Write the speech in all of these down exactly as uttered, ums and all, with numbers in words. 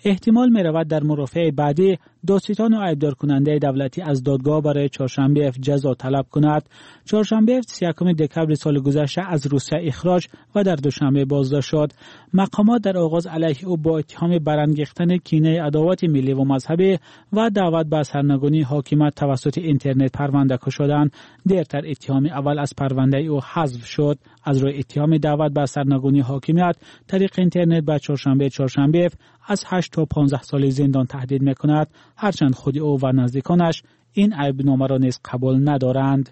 احتمال می رود در مرافعه بعدی دادستان و عیبدار کننده دولتی از دادگاه برای چهارشنبه جزا طلب کند. چهارشنبه سی و یکم دکمبر سال گذشته از روسیه اخراج و در دوشنبه بازداشت شد. مقامات در آغاز علیه او با اتهام برانگیختن کینه عداوت ملی و مذهبی و دعوت به سرنگونی حاکمیت توسط اینترنت پرونده شدند. دیرتر اتهام اول از پرونده او حذف شد. از روی اتهام دعوت به سرنگونی حاکمیت طریق اینترنت به چهارشنبه چهارشنبه از هشت تا پانزده سال زندان تهدید میکند، هرچند خود او و نزدیکانش این عیبنامه را نیز قبول ندارند.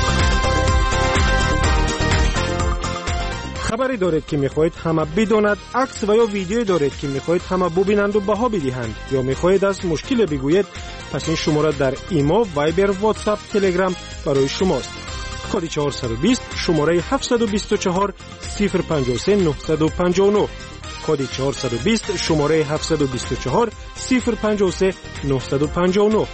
خبری دارید که میخواهید همه بداند، عکس و یا ویدیویی دارید که میخواهید همه ببینند و بها بدهند، یا میخواهید از مشکل بگویید، پس این شماره در ایما، وایبر، واتساپ، تلگرام برای شماست. کد چهارصد و بیست شماره هفتصد و بیست و چهار صفر پنجاه و سه نهصد و پنجاه و نه. کد چهارصد و بیست شماره هفتصد و بیست و چهار صفر پنجاه و سه نهصد و پنجاه و نه.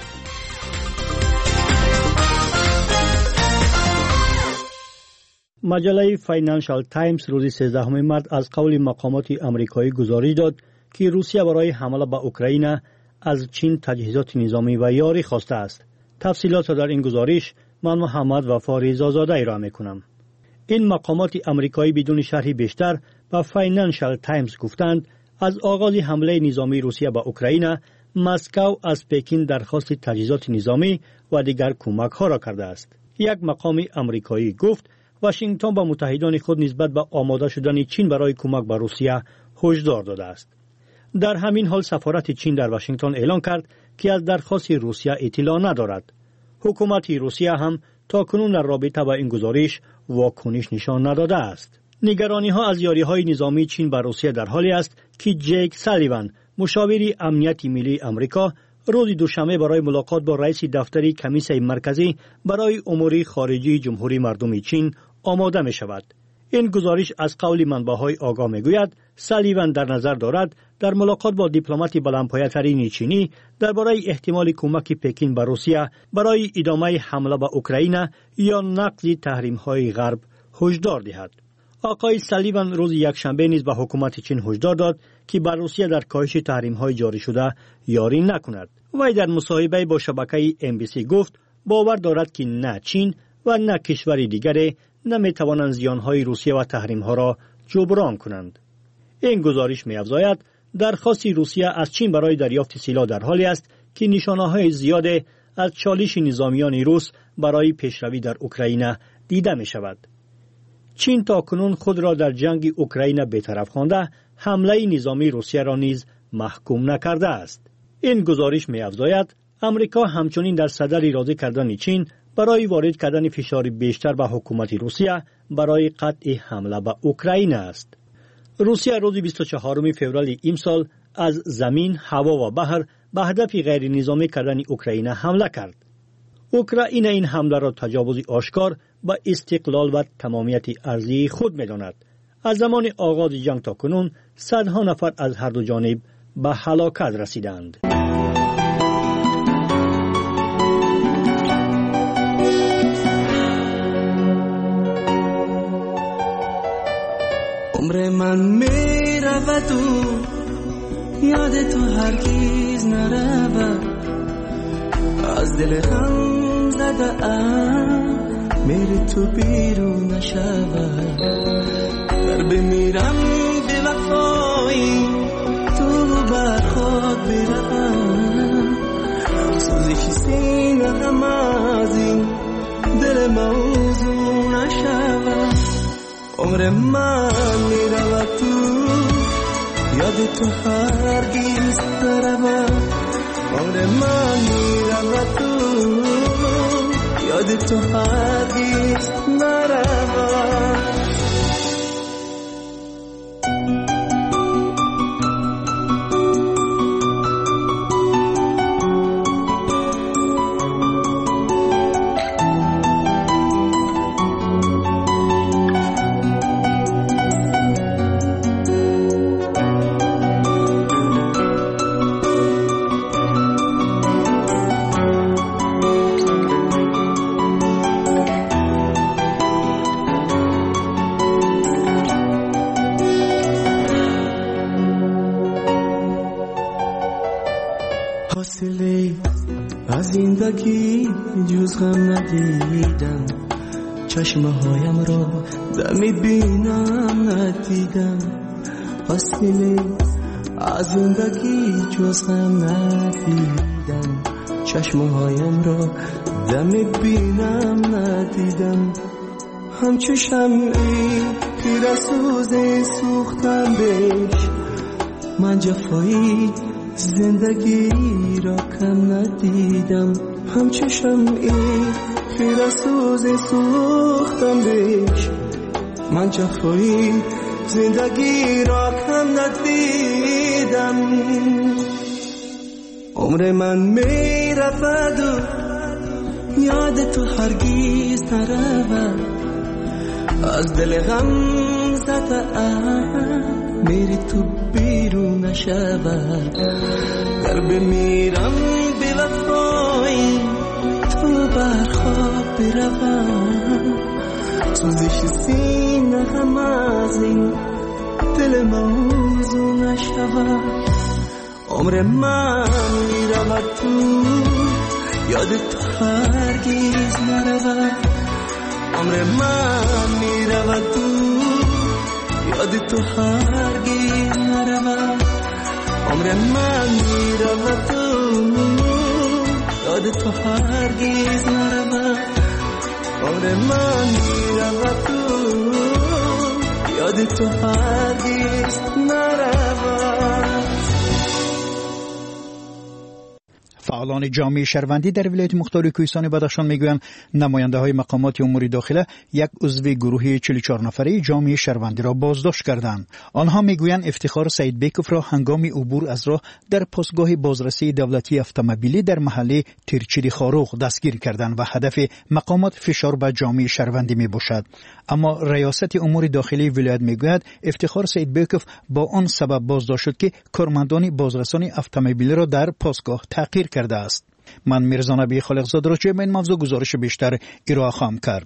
مجله فاینانشال تایمز روز سیزدهم مارس از قول مقامات آمریکایی گزارش داد که روسیه برای حمله به اوکراین از چین تجهیزات نظامی و یاری خواسته است. تفصیلات در این گزارش من محمد وفا رضازاده ارائه میکنم. این مقامات آمریکایی بدون شرح بیشتر به فاینانشال تایمز گفتند از آغاز حمله نظامی روسیه به اوکراین، مسکو از پکین درخواست تجهیزات نظامی و دیگر کمک ها را کرده است. یک مقام آمریکایی گفت واشنگتن با متحدان خود نسبت به آماده شدن چین برای کمک به روسیه هشدار داده است. در همین حال سفارت چین در واشنگتن اعلام کرد که از درخواست روسیه اطلاع ندارد. حکومت روسیه هم تا کنون در رابطه با این گزارش واکنش نشان نداده است. نگرانی ها از یاری های نظامی چین بر روسیه در حالی است که جیک سالیوان، مشاور امنیت ملی آمریکا، روز دوشنبه برای ملاقات با رئیس دفتر کمیسیون مرکزی برای امور خارجی جمهوری مردم چین آماده می شود. این گزارش از قول منبع‌های آگاه می گوید سالیوان در نظر دارد در ملاقات با دیپلمات بلندپایه‌ترین چینی درباره احتمال کمک پکین به روسیه برای ادامه حمله به اوکراین یا نقض تحریم‌های غرب هشدار دهد. آقای سالیوان روز یکشنبه نیز به حکومت چین هشدار داد که بر روسیه در کاهش تحریم‌های جاری شده یاری نکند. وی در مصاحبه با شبکه ام بی سی گفت باور دارد که نه چین و نه کشور دیگری نمی‌توانند زیان‌های روسیه و تحریم‌ها را جبران کنند. این گزارش می‌افزاید درخواست روسیه از چین برای دریافت سلاح در حالی است که نشانه‌های زیاد از چالش نظامیان روس برای پیشروی در اوکراین دیده می‌شود. چین تاکنون خود را در جنگ اوکراین بی‌طرف خوانده، حمله نظامی روسیه را نیز محکوم نکرده است. این گزارش می‌افزاید امریکا همچنین در صدد راضی کردن چین برای وارد کردن فشار بیشتر به حکومت روسیه برای قطع حمله به اوکراین است. روسیه روز بیست و چهارم فوریه امسال از زمین، هوا و بحر به هدف غیر نظامی کردن اوکراین حمله کرد. اوکراین این حمله را تجاوز آشکار به استقلال و تمامیت ارضی خود می‌داند. از زمان آغاز جنگ تا کنون صدها نفر از هر دو جانب به هلاکت رسیدند. عمر من می رود و یاد تو هرگیز نرود، از دل هم زده ام میری تو بیرون نشود. در بمیرم به وفایی تو بر خود برم، سوزش سینه هم از این دل موضوع نشود. عمر من می رود تو یاد تو هرگیز نرود. عمر من می رود تو یاد تو هرگیز نرود. فاصله از زندگی جز غم ندیدم، چشمه هایم را دمی بینم ندیدم. فاصله از زندگی جز غم ندیدم، چشمه هایم را دمی بینم ندیدم. همچو شمعی پیر سوز سوختم بهش، من جفایی زندگی را کم ندیدم. همچو شمعی پیر سوز سوختم بهش، من جفایی زندگی را کم ندیدم. عمر من می رفت و یاد تو هرگیز نرود، از دل غم زده ام میری تو بیرون نشود. گر بمیرم بی وفایی تو برخواب بروم، سوزش سینه هم از این دل موضوع نشود. عمر من میرود تو یاد تو هرگیز نرود، عمر من میرود تو یاد تو هرگیز نرود. عمر من میرود تو یاد تو هرگیز نرود، عمر من میرود تو یاد تو هرگیز نرود. فعالان جامعه شهروندی در ولایت مختار کوهستان بدخشان میگویند نماینده های مقامات امور داخله یک عضو گروه چهل و چهار نفره جامعه شهروندی را بازداشت کردند. آنها میگویند افتخار سعید بیکوف را هنگام عبور از راه در پاسگاه بازرسی دولتی اتومبیلی در محله تیرچری خاروق دستگیر کردند و هدف مقامات فشار بر جامعه شهروندی میباشد. اما ریاست امور داخلی ولایت میگوید افتخار سعید بیکوف با آن سبب بازداشت شد که کارمندان بازرسانی اتومبیلی را در پاسگاه تعقیر کرده است. من میرزا نبی خالقزاد را چه این موضوع گزارش بیشتر ارائه خواهم کرد.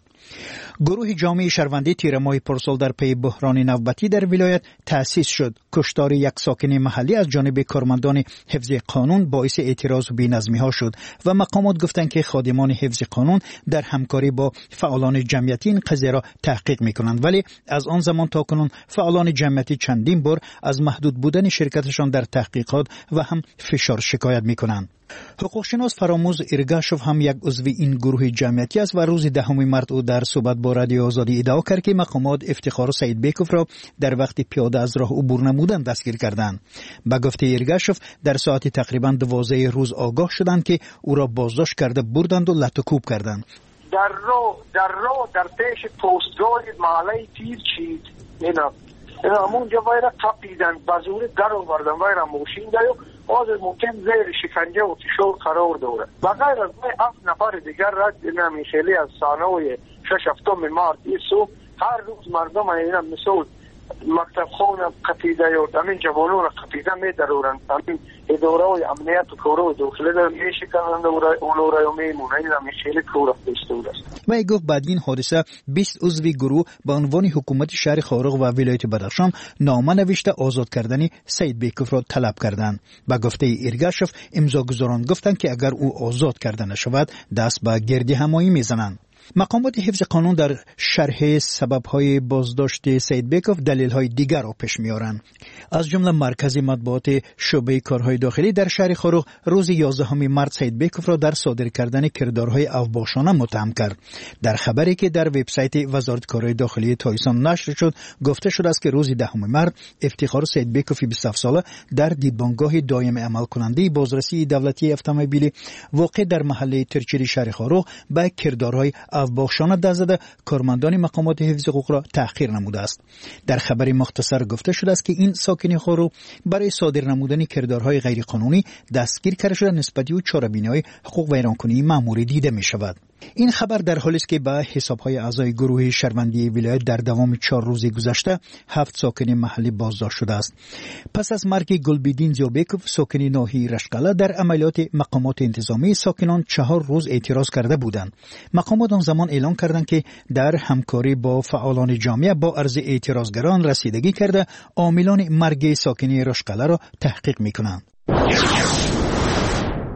گروه جامعه شهروندی تیر ماه پارسال در پی بحران نوبتی در ولایت تأسیس شد. کشتار یک ساکن محلی از جانب کارمندان حفظ قانون باعث اعتراض و بی‌نظمی ها شد و مقامات گفتند که خادمان حفظ قانون در همکاری با فعالان جمعیتی این قضیه را تحقیق میکنند، ولی از آن زمان تا کنون فعالان جمعیتی چندین بار از محدود بودن شرکتشان در تحقیقات و هم فشار شکایت میکنند. حقوقشناس فراموز ارگاشوف هم یک عضو این گروه جمعیتی است و روز دهم مارس او در صحبت با رادیو آزادی ادعا کرد که مقامات افتخار سعید بیکوف را در وقت پیاده از راه عبور نمودن دستگیر کردند. به گفته ارگاشوف در ساعت تقریبا دوازده روز آگاه شدند که او را بازداشت کرده بردند و لطوکوب کردند. در راه در راه در پیش پستگاه محله تیرچید اینا اینا اونجا وایرا تپیدن بازور در آوردن وایرا موشین دیو باز ممکن زیر شکنجه و تشور قرار دوره و غیر از هفت نفر دیگر را اینا میشلی از سانوی شش هفتم مارس ایسو هر روز مردم اینا مثل مکتب خون قطیده و همین جوانون قطیده می درورن همین اداره و امنیت و کورو داخله در میشه کنند و اولورای و میمونه این همی خیلی کور بستود است. و ای گفت بعد این حادثه بیست عضو گروه به عنوان حکومت شهر خارق و ولایت بدخشان نامه نوشته آزاد کردن سعید بیکوف را طلب کردند. با گفته ارگاشوف امضاگزاران گفتند که اگر او آزاد کرده نشود دست به گردی همایی میزنند. مقامات حفظ قانون در شرح سبب‌های بازداشت سعید بیکوف دلایل دیگر را پیش می‌آورند. از جمله مرکز مطبوعات شعبه کارهای داخلی در شهر خاروق روز یازدهم مارس سعید بیکوف را در صادر کردن کردارهای اوباشانه متهم کرد. در خبری که در وبسایت وزارت کارهای داخلی تایسان نشر شد گفته شده است که روز دهم مارس افتخار سعید بیکوف بیست و هفت ساله در دیدبانگاه دائم عمل کننده بازرسی دولتی اتومبیلی واقع در محله ترچری شهر خاروق با کردارهای اوباشانه دست زده کارمندان مقامات حفظ حقوق را تحقیر نموده است. در خبر مختصر گفته شده است که این ساکن خاروق برای صادر نمودن کردارهای غیرقانونی دستگیر کرده شده نسبت به چاره‌بینی‌های حقوق ویرانکنی مأموری دیده می شود. این خبر در حالی است که به حساب‌های اعضای گروه شهروندی ولایت در دوام چهار روز گذشته هفت ساکن محلی بازداشت شده است. پس از مرگ گلبدین زیوبیکوف ساکن ناحیه رشقله در عملیات مقامات انتظامی ساکنان چهار روز اعتراض کرده بودند. مقامات آن زمان اعلام کردند که در همکاری با فعالان جامعه با عرض اعتراضگران رسیدگی کرده عاملان مرگ ساکنی رشقله را تحقیق می‌کنند.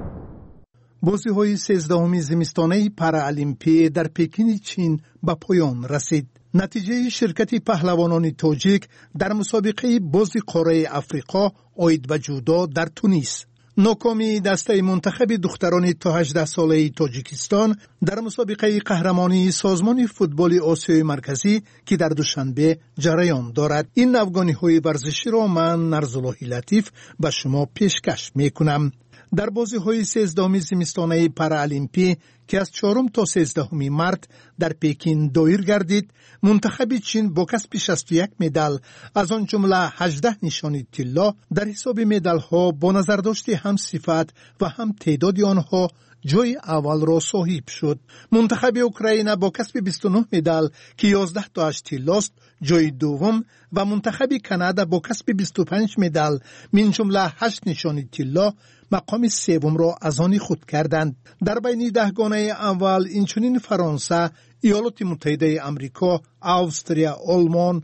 بازی‌های سیزدهمی زمستانه پارالیمپی در پکین چین به پایان رسید. نتیجه شرکت پهلوانان تاجیک در مسابقه بازی قاره افریقا عاید به جودو در تونس. ناکامی دسته منتخب دختران تا هجده ساله تاجیکستان در مسابقه قهرمانی سازمان فوتبال آسیای مرکزی که در دوشنبه جریان دارد. این افغانی‌های ورزشی را من نرزالله لطیف به شما پیشکش میکنم. در بازی‌های سیزدهمی زمستانه پارالیمپی که از چهارم تا سیزدهم مارس در پکین دایر گردید، منتخب چین با کسب شصت و یک مدال از آن جمله هجده نشانی طلا در حساب مدال‌ها با نظر داشت هم صفت و هم تعداد آنها جای اول را صاحب شد. منتخب اوکراین با کسب بیست و نه مدال که یازده تاش طلاست جای دوم و منتخب کانادا با کسب بیست و پنج مدال من جمله هشت نشانی طلا مقام سوم را از آن خود کردند. در بین دهگانه اول اینچنین فرانسه، ایالات متحده آمریکا، استرالیا، آلمان،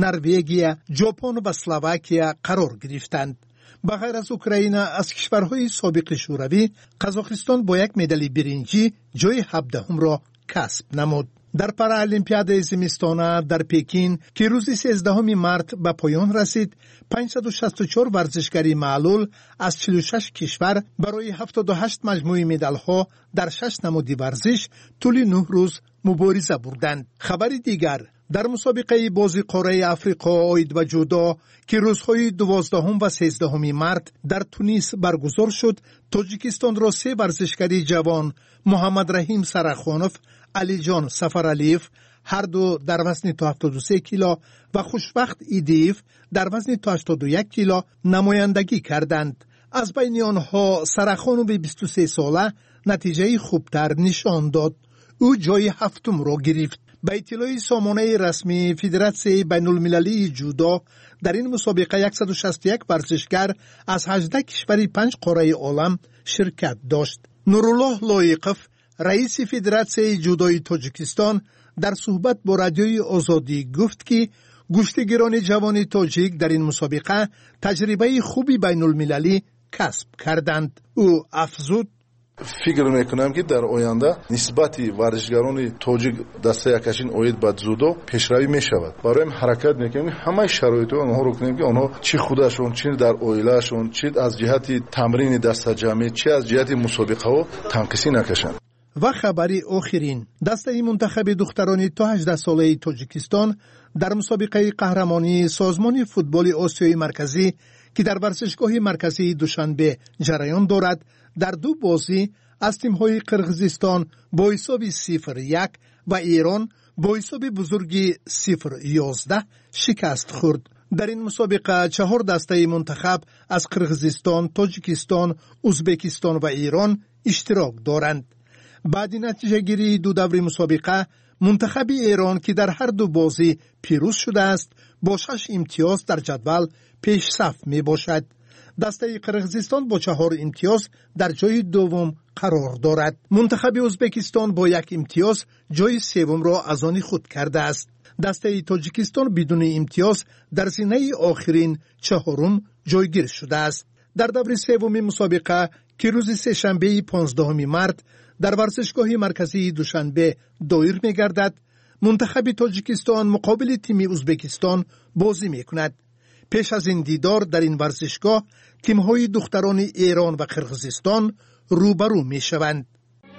نروژ، ژاپن و اسلواکیه قرار گرفتند. بغیر از اوکراین از کشورهای سابق شوروی، قزاقستان با یک مدال برنجی جای هفدهم را کسب نمود. در پارالیمپیاد زمستانه در پکین که روز سیزدهم مارس به پایان رسید، پانصد و شصت و چهار ورزشکاری معلول از چهل و شش کشور برای هفتاد و هشت مجموعه مدال‌ها در شش نماد ورزش طول نه روز مبارزه بردند. خبر دیگر در مسابقه بازی قاره افریقا عاید و جودو که روزهای دوازدهم و سیزدهم مارس در تونس برگزار شد، تاجیکستان را سه ورزشکاری جوان محمد رحیم سرخانوف، علی جان سفرعلیف هر دو در وزن تا هفتاد و سه کیلو و خوشبخت ایدیف در وزن تا هشتاد و یک کیلو نمایندگی کردند. از بین آنها سرخانوف بیست و سه ساله نتیجه خوبتر نشان داد. او جای هفتم را گرفت. به اطلاع سامانه رسمی فدراسیون بین المللی جودو در این مسابقه صد و شصت و یک ورزشکار از هجده کشور پنج قاره عالم شرکت داشت. نورالله لایقف رئیس فدراسیون جودوی تاجیکستان در صحبت با رادیوی آزادی گفت که گشتگیران جوان تاجیک در این مسابقه تجربه خوبی بین المللی کسب کردند. او افزود: فکر میکنم که در آینده نسبت ورزشکاران تاجیک دسته یکشین اوید به جودو پیشروی میشود. برای حرکت میکنیم همه شرایط آنها رو کنیم که آنها چی خودشون، چی در اویلاشون، چی از جهت تمرین دسته جمعی، چی از جهت مسابقه ها تنقیسی نکشند. و خبری آخرین، دسته منتخب دختران تا هجده ساله تاجیکستان در مسابقه قهرمانی سازمان فوتبال آسیای مرکزی که در ورزشگاه مرکزی دوشنبه جریان دارد، در دو بازی از تیم‌های قرقیزستان با حساب صفر یک و ایران با حساب بزرگی صفر یازده شکست خورد. در این مسابقه چهار دسته منتخب از قرقیزستان، تاجیکستان، ازبکستان و ایران اشتراک دارند. بعد نتیجه گیری دو دور مسابقه، منتخب ایران که در هر دو بازی پیروز شده است با شش امتیاز در جدول پیش صف می باشد. دسته قرقیزستان با چهار امتیاز در جای دوم قرار دارد. منتخب ازبکستان با یک امتیاز جای سوم را از آن خود کرده است. دسته تاجیکستان بدون امتیاز در زینه آخرین چهارم جایگیر شده است. در دور سوم مسابقه که روز سه‌شنبه پانزدهم مارس در ورزشگاه مرکزی دوشنبه دایر می گردد، منتخب تاجیکستان مقابل تیم ازبکستان بازی می کند. پیش از این دیدار در این ورزشگاه تیم‌های دختران ایران و قرقیزستان روبرو می شوند.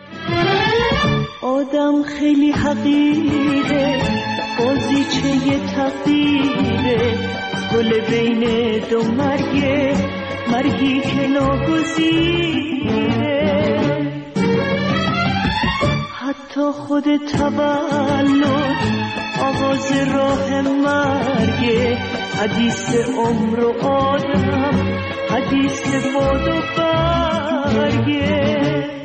آدم خیلی حقیره، بازیچه تقدیره، گل بین دو مرگه، مرگی که ناگزیره. حتی خود تولد آغاز راه مرگه، حدیث عمر و آدم، حدیث باد و برگه.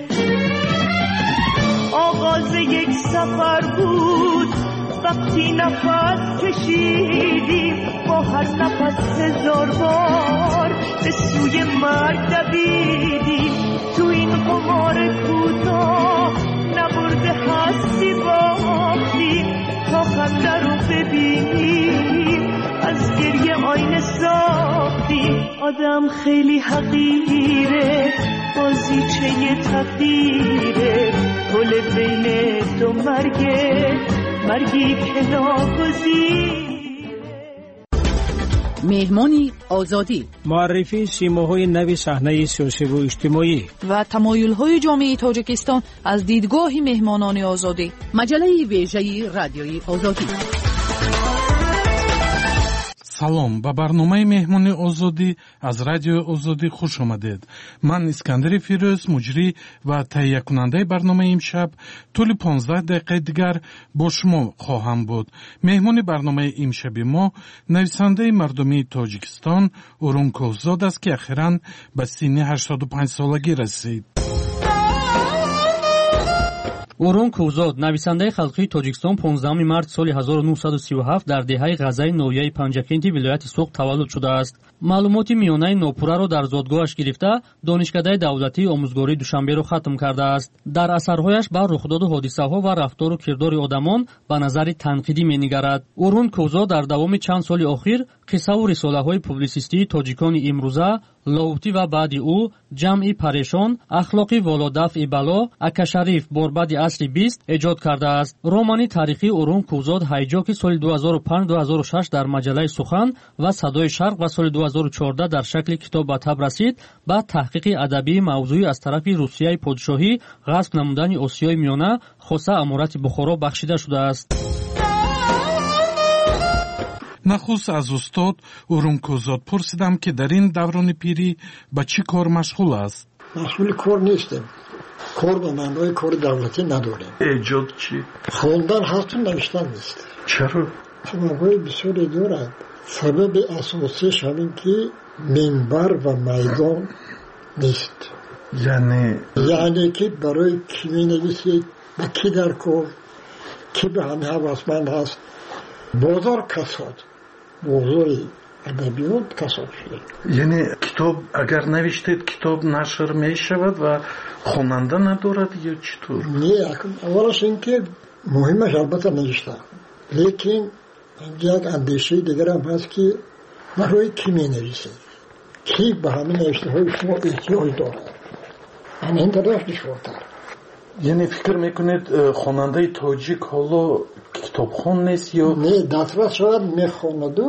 آغاز یک سفر بود وقتی نفس کشیدیم، با هر نفس هزار بار به سوی مرگ دویدیم. تو این قمار کوتاه نبرده هستی باختیم، تا خنده رو ببینیم از گریه آینه ساختیم. آدم خیلی حقیره، بازیچه تقدیره پل بین دو مرگه مرگی که ناگزیره. مهمانی آزادی، معرفی سیماهای نوی صحنه سیاسی و اجتماعی و تمایل‌های جامعه تاجیکستان از دیدگاه مهمانان آزادی. مجله ویژه رادیوی آزادی. салом ба барномаи меҳмони озодӣ аз радиои озодӣ хуш омадед. ман искандари фирӯз муҷрӣ ва таҳиякунандаи барномаи имшаб тӯли понздаҳ дақиқаи дигар бо шумо хоҳам буд. меҳмони барномаи имшаби мо нависандаи мардумии тоҷикистон урун кӯҳзод аст ки ахиран ба синни ҳаштоду панҷсолагӣ расид. урун кӯҳзод нависандаи халқии тоҷикистон понздаҳуми март соли ҳазору нуҳсаду сию ҳафт дар деҳаи ғазаи ноҳияи панҷакенти вилояти Суғд таваллуд шудааст. маълумоти миёнаи нопурраро дар зодгоҳаш гирифта донишкадаи давлатии омӯзгории Душанберо хатм кардааст. дар асарҳояш ба рухдоду ҳодисаҳо ва рафтору кирдори одамон ба назари танқидӣ менигарад. урун кӯҳзод дар давоми чанд соли охир қиссаву рисолаҳои публисистии тоҷикони имрӯза, ловутӣ ва баъди ӯ, ҷамъи парешон, ахлоқи володафъи бало, акашариф борбади асри бист эҷод кардааст. романи таърихи урун кӯҳзод ҳайҷоки соли ду ҳазору панҷ ду ҳазору шаш дар маҷалаи сухан ва садои шарқ ва соли ду ҳазору чордаҳ дар шакли китоб ба таб расид. ба таҳқиқи адабии мавзӯӣ аз тарафи русияи подшоҳӣ ғасб намудани осиёи миёна хоса амурати бухоро бахшида шудааст. нахуст аз устод урун кӯҳзод пурсидам ки дар ин даврони пирӣ ба чӣ кор машғул аст. машғули кор нестем. кор ба маънои кори давлатӣ надорем. эҷод чӣ? хондан ҳасту навиштан нест. чаро? сабабҳои бисёре дорад. сабаби асосияш ҳамин ки минбар ва майдон нест. яъне яъне ки барои кӣ менависед, ба кӣ дар кор, кӣ ба ҳамин ҳавасманд ҳаст. бозор касод, бозори адабиёт касод шуда. яъне китоб агар навиштед китоб нашр мешавад ва хонанда надорад ё чӣ тур? не, аввалаш ин ки муҳимаш албатта навишта, лекин як андешаи дигарам ҳаст ки барои кӣ менависед, кӣ ба ҳамин навиштаҳои шумо эҳтиёҷ дорад. ҳамин тараф душвортар. яъне фикр мекунед хонандаи тоҷик ҳоло китобхон нест ё? не, дастрас шояд мехонаду,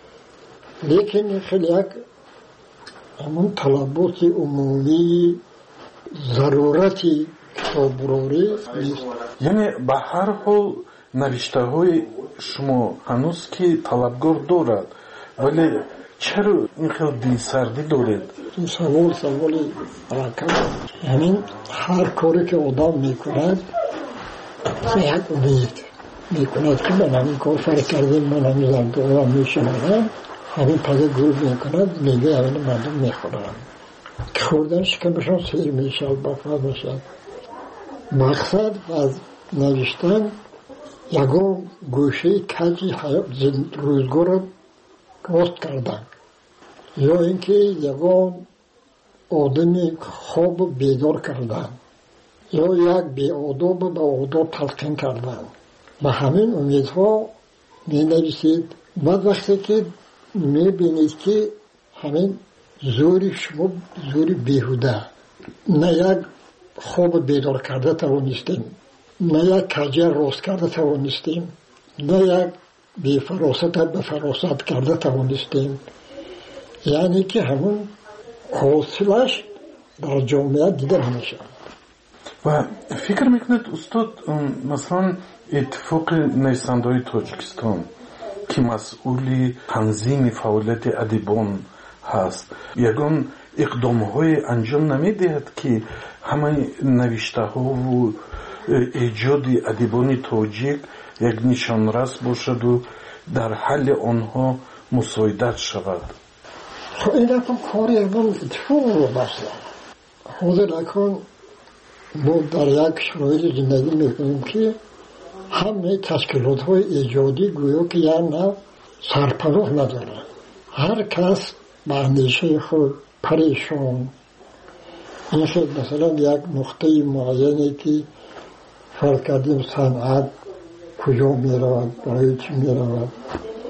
лекин хеле як ҳамон талаботи умумии зарурати китоброрӣ нест. яъне ба ҳар ҳол навиштаҳои шумо ҳанӯз ки талабгор дорад, вале чаро ин хел дилсардӣ доред? ин савол саволи ракам. ҳамин ҳар коре ки одам мекунад як умед мекунад ки ман ҳамин кор фарқ кардем, ман ҳамин зардорам мешунадам, ҳамин паза гӯр мекунад, мегаи ҳамин мардум мехӯрам. ки хӯрдан шикамашон сер мешавад, бафад мешавад. мақсад аз навиштан ягон гӯшаи каҷи рӯзгорро рост кардан, ё ин ки ягон одами хобу бедор кардан, ё як беодобу ба одоб талқин кардан. ба ҳамин умедҳо менависед. баъд вақте ки мебинед ки ҳамин зӯри шумо зӯри беҳуда, на як хобу бедор карда тавонистем, на як каҷа рост карда тавонистем, на як бефаросата ба фаросат карда тавонистем. яъне ки ҳамон ҳосилаш дар ҷомеа дида намешавад. ва фикр мекунед устод, масалан иттифоқи нависандаҳои тоҷикистон ки масъули танзими фаъолияти адибон ҳаст, ягон иқдомҳое анҷом намедиҳад ки ҳамаи навиштаҳову эҷоди адибони тоҷик як нишонрас бошаду дар ҳалли онҳо мусоидат шавад? این اکن کاری اول اتفاق رو بسته. حاضر اکن ما در یک شرایط زندگی میکنیم که همه تشکیلات های ایجادی گویا که یا نه سرپناه نداره. هر کس به اندیشه خود پریشان. این خیلی مثلا یک نقطه معینی که فرق کردیم صنعت کجا میرود، برای چی میرود،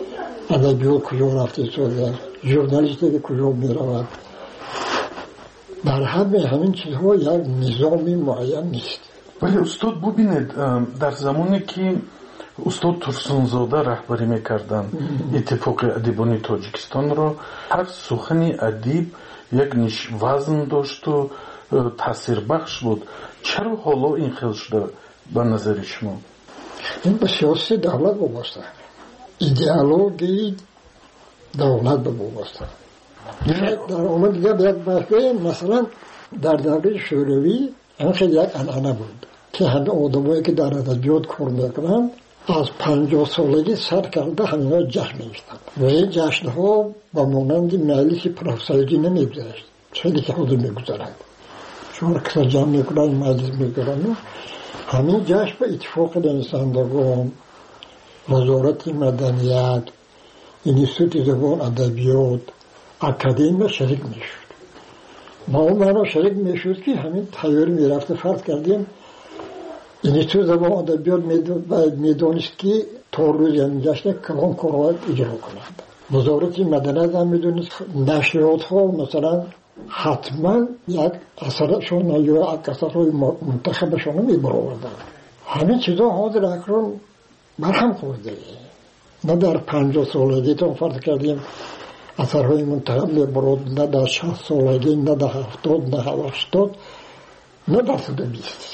ادبیات کجا رفته شده، ژورنالیستی کجا میرود. در همه همین چیزها یک نظامی معین نیست. ولی استاد ببینید در زمانی که استاد ترسونزاده رهبری میکردن اتفاق ادیبانی تاجیکستان را، هر سخن ادیب یک نش وزن داشت و تاثیر بخش بود. چرا حالا این خیل شده به نظر شما؟ این به سیاست دولت وابسته، ایدئولوژی دولت وابسته. در آمد دیگه باید باشه، مثلا در دوره شوروی این خیلی یک انعنه بود که همه آدمایی که در ادبیات کار میکنن از پنجاه سالگی سر کرده همه جشن میشتن و این جشن ها با مانند مجلس پروفسوری نمیگذشت، خیلی که خود میگذارند چون کسا جمع میکنن مجلس میکنن. همین جشن به اتفاق نویسندگان، وزارت مدنیت، انستیتوت زبان ادبیات، اکادمی شریک میشد. ما اون معنا شریک میشد که همین تیاری میرفته. فرض کردیم انستیتوت زبان ادبیات میدونست که تا روز این جشن کلام کارواید اجرا کنند. وزارت مدنیت هم میدونست نشریات ها مثلا حتما یک اثرشون یا یک اثرهای منتخبشون رو میبرآوردن. همین چیزا حاضر اکنون برهم خورده. نه در پنجاه سالگی تا فرض کردیم اثرهای منتخب میبرد، نه در شصت سالگی، نه در هفتاد، نه در هشتاد، نه در صد و بیست.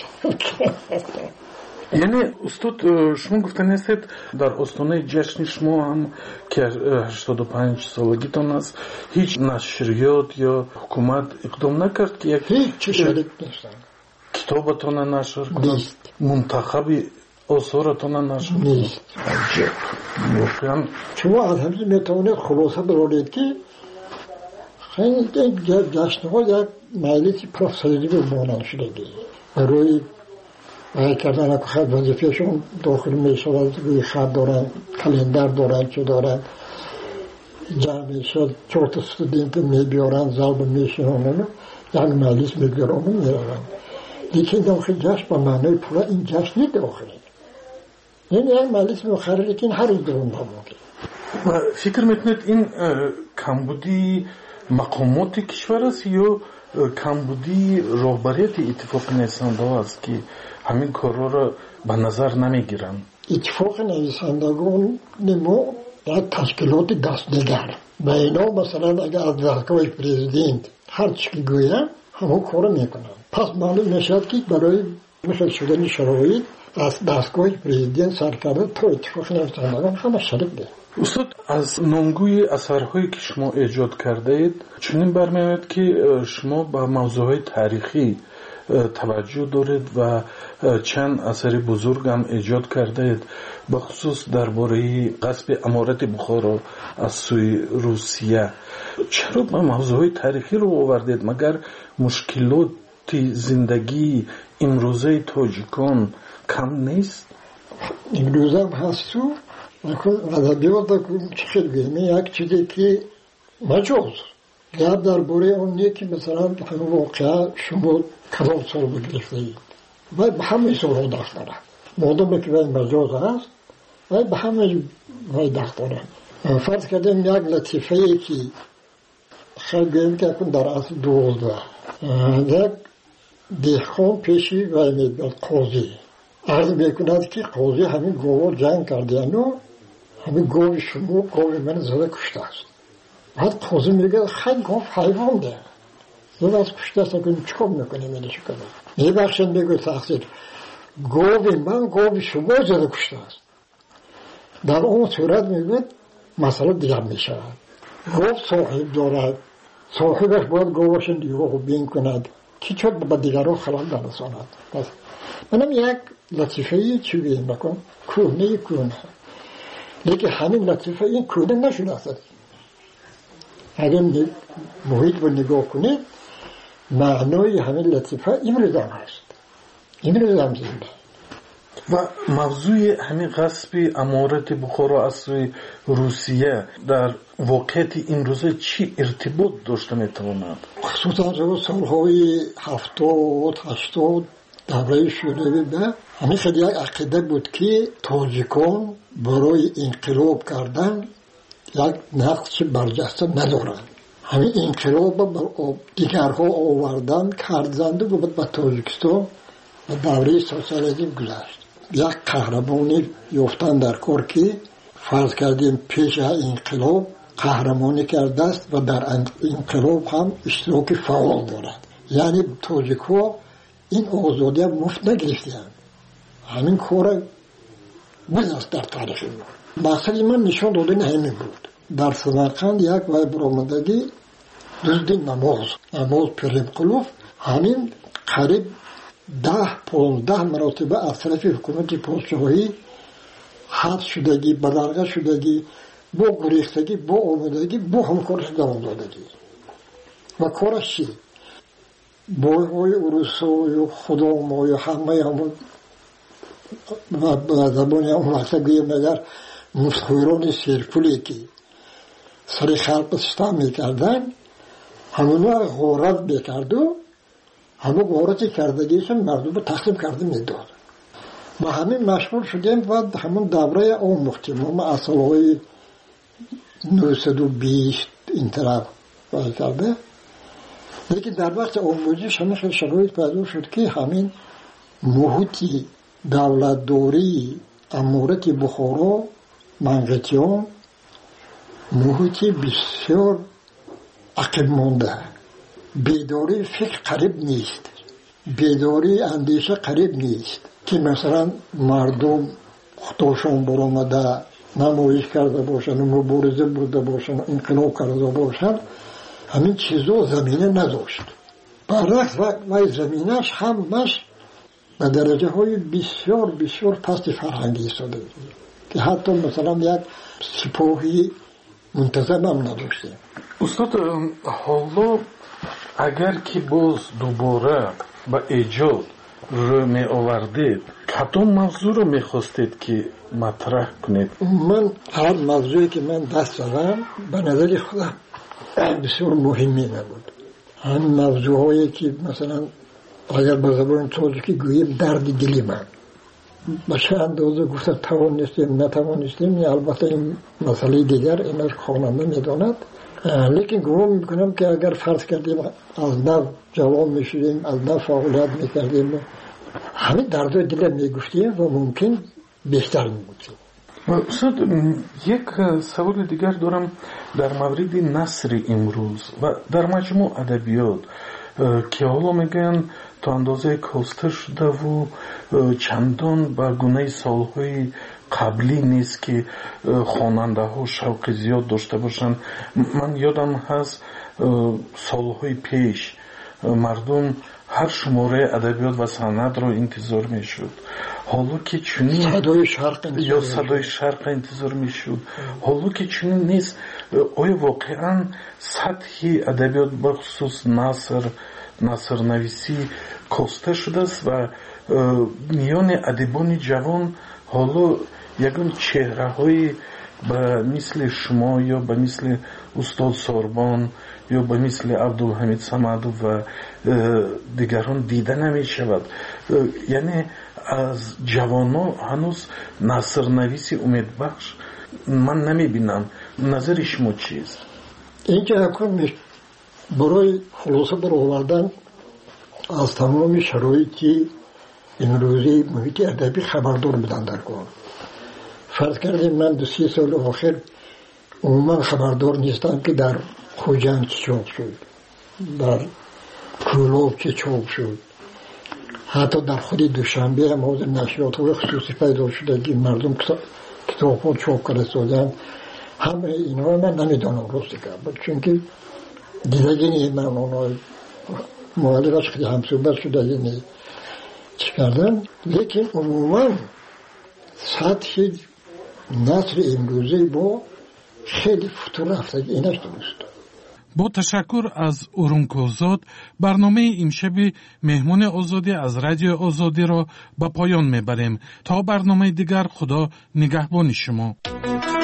یعنی استاد شما گفتن هستید در آستانه جشن شما هم که هشتاد و پنج سالگیتان است هیچ نشریات یا حکومت اقدام نکرد که یک هیچ شریک نیستن، کتابتان نشر کنند، منتخبی آثارتان نشر نیست. شما از همین میتوانید خلاصه برانید که خیلی جشن ها یک مجلس پروفسوری به مانند شدگی روی و کردن که خط وظیفهشون داخل می شود، روی خط دارن، کلندر دارن، چه دارن، جمع می شد، چهار تا استودنت می بیارن، ضرب می شونن، یعنی مجلس می بیارن و می رون. لیکن داخل جشن با معنای پولا این جشن نی داخلی. یعنی یک مجلس مخرر لیکن هر روز درون بمونی. و فکر میکنید این کمبودی مقامات کشور است یا کمبودی رهبریت اتفاق نویسندگان است که همین کارا را به نظر نمیگیرن؟ اتفاق نویسندگان نمو یک تشکیلات دستنگر به اینا مثلا اگر از دستگاه پرزیدنت هر چی که گویم همون کارو میکنن. پس معلوم میشد که برای مثل شدن شرایط از دستگاه پرزیدنت سر کرده تا اتفاق نویسندگان همه شریک ده. استاد از نامگوی اثرهایی که شما ایجاد کرده اید چنین برمی‌آید که شما با موضوعهای تاریخی توجه دارید و چند اثر بزرگ هم ایجاد کرده اید، بخصوص درباره غصب امارت بخارا از سوی روسیه. چرا با موضوعهای تاریخی رو آوردید؟ مگر مشکلات زندگی امروزه تاجیکان کم نیست؟ امروزه هم هست و ادبیات چه خیلی بگیم یک چیزی که مجاز گرد در باره اونیه که مثلا همه واقعا شما کلام سال بگرفته اید و به همه سال ها دخت دارن مادامه که باید مجاز هست و به همه باید دخت دارن. فرض کردیم یک لطیفه ای که خیلی بگیم که اکن در اصل دوازده یک دیخان پیشی و میبید قاضی عرض میکند که قاضی همین گوار جنگ کردین و همین گوی شما گوی من زده کشته است. بعد قاضی میگه خیلی گوف حیوان ده زده از کشته است اکنیم چکم میکنیم اینه چه کنیم میبخشن میگه تقصیر گوی من گوی شما زده کشته است. در اون صورت میگه مسئله دیگر میشه گوف صاحب دارد صاحبش باید گوشن دیگه خوب بین کند که چود با دیگر رو خلال درساند. منم یک لطیفه چی بیم بکن کونه کونه لیکن همین لطیفه این کونه نشون است. اگر محیط رو نگاه کنید معنای همین لطیفه امروز هم هست، امروز هم زنده. و موضوع همین غصب امارت بخارا از سوی روسیه در واقعیت امروزه چی ارتباط داشته میتواند؟ خصوصا سالهای هفتاد هشتاد دوره شوروی به همین خیلی یک عقیده بود که تاجیکان برای انقلاب کردن یک نقش برجسته ندارند. همین انقلاب دیگرها آوردن کردند و به تاجیکستان و دوره سوسیالیسم گذشت. یک قهرمانی یافتن در کار که فرض کردیم پیش انقلاب قهرمانی کرده است و در انقلاب هم اشتراک فعال دارد. یعنی تاجیک ها این آزادی هم مفت نگرفتند. همین کار بود است در تاریخ ما. مقصد من نشان دادن همین بود. در سمرقند یک وای برآمدگی دزد نماز نماز پیرمقلوف همین قریب ده پانزده مراتبه از طرف حکومت پادشاهی حبس شدگی، بدرگه شدگی، با گریختگی، با آمدگی، با همکارش دوام دادگی. و کارش چی؟ بایهای اروسا و خدا ما و همه همون و زبانی همون وقتا گویم اگر مسخوران سیرپولی که سر خلق ستم میکردن همونها غارت بکرد و همه غارتی کردگیشون مردم رو تقسیم کرده میداد. و همین مشغول شدیم و همون دوره آموختیم. ما اصلهای نهصد و بیست این طرف باید کرده. لیکن در وقت آموزش همه خیلی شرایط پیدا شد که همین محیطی دولتداری امارت بخارا منقطیان محیطی بسیار عقب مانده، بیداری فکر قریب نیست، بیداری اندیشه قریب نیست که مثلا مردم خودشان برآمده نمایش کرده باشن و مبارزه برده باشن انقلاب کرده باشن. همین چیزا زمینه نداشت. برعکس و زمینش همش به درجه های بسیار بسیار پست فرهنگی ایستاده که حتی مثلا یک سپاهی منتظم هم نداشته. استاد حالا اگر که باز دوباره به ایجاد رو می آوردید کدام موضوع رو می خواستید که مطرح کنید؟ من هر موضوعی که من دست زدم به نظر خودم بسیار مهمی نبود. همین موضوع هایی که مثلا اگر به زبان تاجیکی گوییم درد دلی من به چه اندازه گفته توانستیم نتوانستیم البته این مسئله دیگر اینش خواننده میداند. لیکن گمان میکنم که اگر فرض کردیم از نو جوان میشدیم از نو فعالیت میکردیم همین دردهای دل میگفتیم و ممکن بهتر میبودیم. استاد یک سوال دیگر دارم در مورد نثر امروز و در مجموع ادبیات که حالا میگن تا اندازه کاسته شده و چندان به گونه سالهای قبلی نیست که خواننده ها شوق زیاد داشته باشن. من یادم هست سالهای پیش مردم هر شماره ادبیات و سند رو انتظار میشد. حالا که چنین صدای شرق یا صدای شرق انتظار میشد، حالا که چنین نیست، آیا واقعا سطح ادبیات بخصوص نثر نثر نویسی کاسته شده است و میان ادیبان جوان حالا یگان چهره های به مثل شما یا به مثل استاد ساربان یا به مثل عبدالحمید صمدو و دیگران دیده نمی شود؟ یعنی از جوانان هنوز نثر نویسی امید بخش من نمی بینم. نظر شما چیست؟ اینجا حکم برای خلاصه برآوردن از تمام شرایطی امروزی محیط ادبی خبردار بدن در کار. فرض کردیم من دو سی سال آخر عموما خبردار نیستم که در خوجند چه چاپ شد، در کولاب چه چاپ شد، حتی در خود دوشنبه هم حاضر نشریات های خصوصی پیدا شده که مردم کتاب ها چاپ کرده سازن. همه اینها من نمیدانم راستی که چون که دیدگی نیم من اونها معلقش خیلی همصحبت شده یعنی چی کردن. لیکن عموما سطح نثر امروزی با خیلی فتور رفتگی اینش درست. با تشکر از اورونکوزاد برنامه امشب مهمون آزادی از رادیو آزادی را به پایان میبریم. تا برنامه دیگر خدا نگهبان شما.